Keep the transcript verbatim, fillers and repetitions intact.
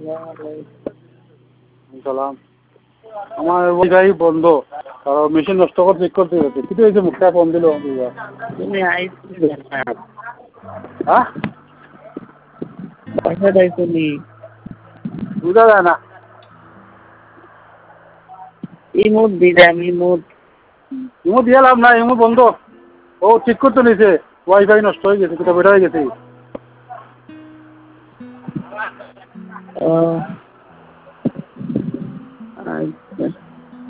সালাম আমার ওয়াইফাই বন্ধ আর মেশিন নষ্ট করে চেক করতে গেছে কিন্তু এই যে মুখটা ফোন দিল তুমি আইসি হ্যাঁ পয়সা দেয় তুমি বুঝা যায় না ইমোট দিলাম ইমোট ইমো দিয়ে লাভ না ইমো বন্ধ ও চেক করতে নিছে ওয়াইফাই নষ্ট হয়ে গেছে কোথাও বেটা হয়ে গেছে ও আচ্ছা